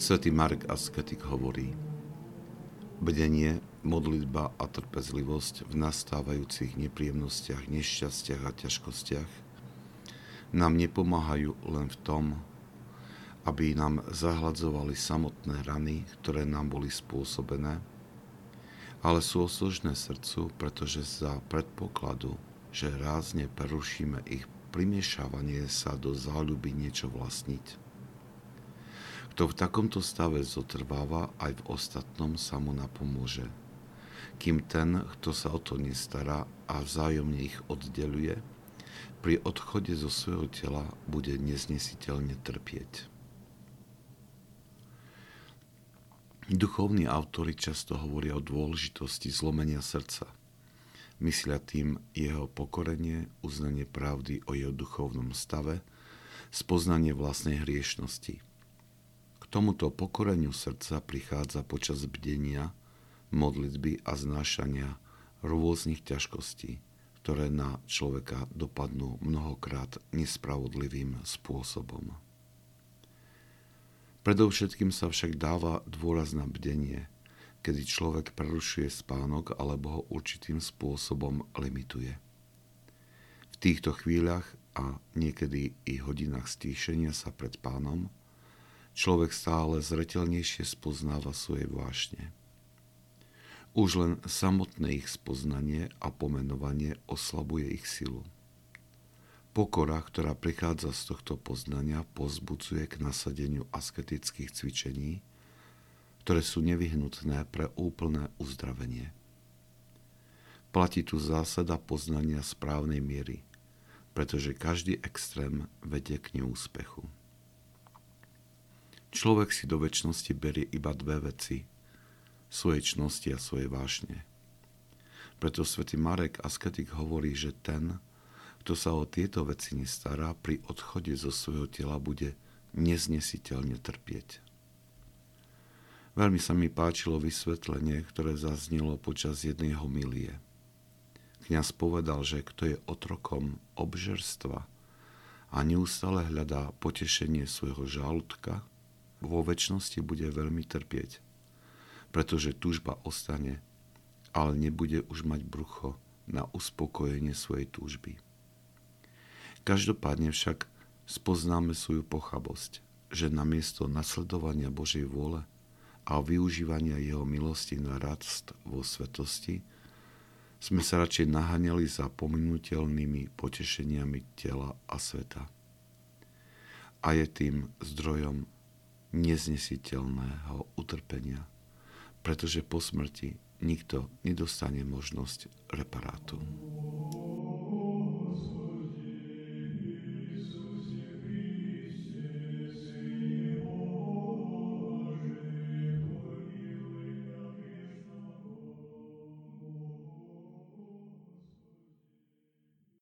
Svätý Marek Asketik hovorí: bdenie, modlitba a trpezlivosť v nastávajúcich nepríjemnostiach, nešťastiach a ťažkostiach nám nepomáhajú len v tom, aby nám zahladzovali samotné rany, ktoré nám boli spôsobené, ale sú osložné srdcu, pretože za predpokladu, že rázne prerušíme ich primiešavanie sa do záľuby niečo vlastniť. Kto v takomto stave zotrváva, aj v ostatnom sa mu napomôže, kým ten, kto sa o to nestará a vzájomne ich oddeľuje, pri odchode zo svojho tela bude neznesiteľne trpieť. Duchovní autori často hovoria o dôležitosti zlomenia srdca. Myslia tým jeho pokorenie, uznanie pravdy o jeho duchovnom stave, spoznanie vlastnej hriešnosti. K tomuto pokoreniu srdca prichádza počas bdenia, modlitby a znášania rôznych ťažkostí, ktoré na človeka dopadnú mnohokrát nespravodlivým spôsobom. Predovšetkým sa však dáva dôraz na bdenie, kedy človek prerušuje spánok alebo ho určitým spôsobom limituje. V týchto chvíľach a niekedy i hodinách stíšenia sa pred Pánom človek stále zreteľnejšie spoznáva svoje vášne. Už len samotné ich spoznanie a pomenovanie oslabuje ich silu. Pokora, ktorá prichádza z tohto poznania, povzbudzuje k nasadeniu asketických cvičení, ktoré sú nevyhnutné pre úplné uzdravenie. Platí tu zásada poznania správnej miery, pretože každý extrém vedie k neúspechu. Človek si do večnosti berie iba dve veci, svoje čnosti a svoje vášne. Preto svätý Marek Asketik hovorí, že ten, kto sa o tieto veci nestará, pri odchode zo svojho tela bude neznesiteľne trpieť. Veľmi sa mi páčilo vysvetlenie, ktoré zaznelo počas jednej homilie. Kňaz povedal, že kto je otrokom obžerstva a neustále hľadá potešenie svojho žalúdka, vo večnosti bude veľmi trpieť, pretože túžba ostane, ale nebude už mať brucho na uspokojenie svojej túžby. Každopádne však spoznáme svoju pochabosť, že namiesto nasledovania Božej vôle a využívania jeho milosti na rast vo svetosti sme sa radšej naháňali za pominuteľnými potešeniami tela a sveta. A je tým zdrojom neznesiteľného utrpenia, pretože po smrti nikto nedostane možnosť reparátu.